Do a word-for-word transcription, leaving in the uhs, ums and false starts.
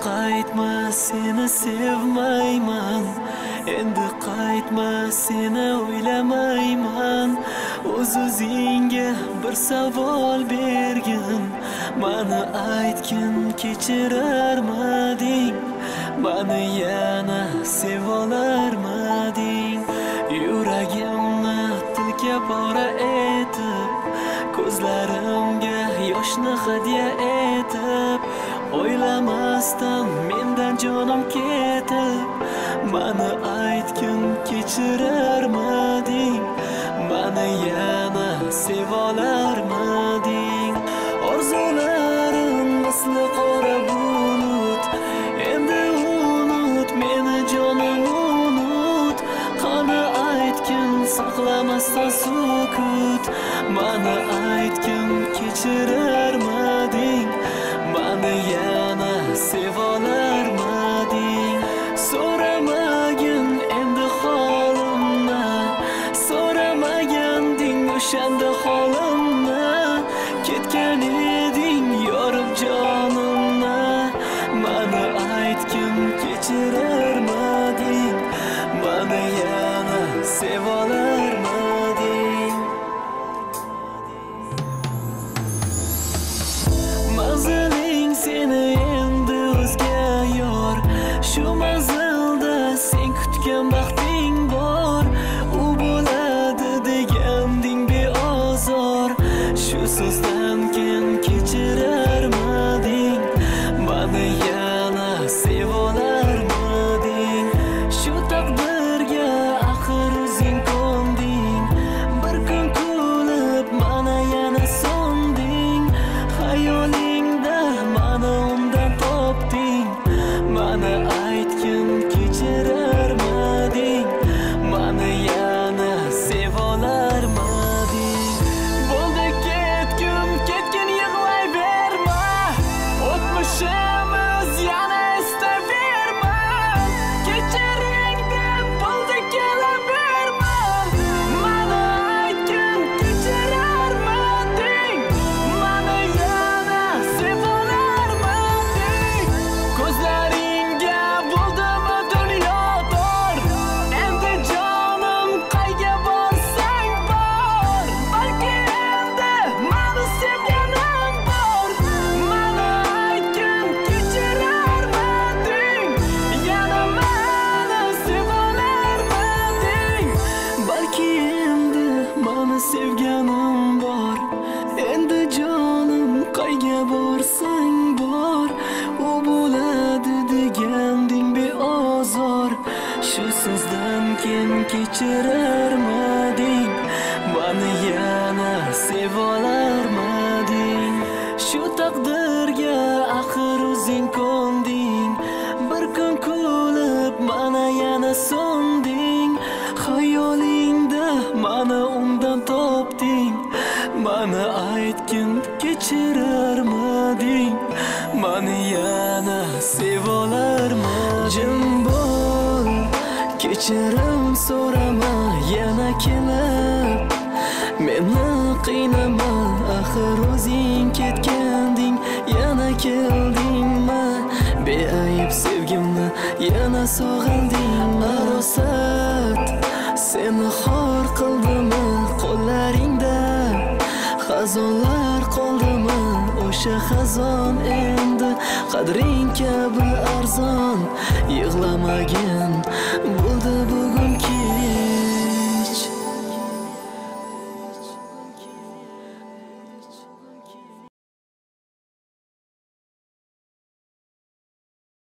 qaytma, seni sevmayman. Endi qaytma, seni o'ylamayman. O'z-o'zingga bir savol bergin. Mani aytgin, kechirarmading? Mani yana sevolarmading? Yuragimni tilka pora etib, ko'zlarimga yoshni hadya etib, o'ylamasdan mendan jonim ketib, mani aytgin, kechirarmading? Mani yana sevolarmading? Orzularim misli qora bulut, endi unut meni jonim unut. Qani aytgin, saqlamasdan sukut, mani aytgin, kechirarmading? Mani yana sevolarmading? So'ramagin endi holimni, so'ramaganding o'shanda holimni. Ketgan eding yorib jonimni, mani aytgin, kechirarmading? Mani yana sevolarmading? Manziling seni endi o'zga yor, shu manzilda sen kutgan baxting bor. U bo'ladi deganding beozor, shu so'zdan keyin kechirarmading? Mani yana sevolarmading? Shu taqdirga axir o'zing ko'nding, bir kun kulib mana yana so'nding. Xayolingda mani undan topding, mani aytgin, kechirarmading? Mani yana sevolarmading? Bo'ldi ketgin, ketgin yig'layverma, o'tmishimiz yana eslaverma. Kechiring deb bo'ldi kelaverma, mani aytgin, kechirarmading? Mani yana sevolarmading? Ko'zlaringga bo'ldimi dunyodor, endi jonim qayga borsang bor. Balki endi mani sevganim bor, mani aytgin, kechirarmading? Yana mani sevolarmading? Balki endi mani sevganim bor, endi jonim qayga borsang bor. U bo'ladi deganding beozor, shu so'zdan keyin kechirarmading? Mani yana sevolarmading? Shu taqdirga axir o'zing ko'nding, bir kun kulib mana yana so'nding. Xayolingda mana undan topding, mani aytgin, kechirarmading? Mani yana sevolarmading? Jim bo'l, kechirim so'rama yana kelib, meni qiynama, axir o'zing ketganding, yana keldingmi? Beayb sevgimni yana sog'indingmi? Arosat seni xor qildimi qo'llaringda? Xazonlar qoldimi o'sha xazon endi qadring kabi arzon? Yig'lamagin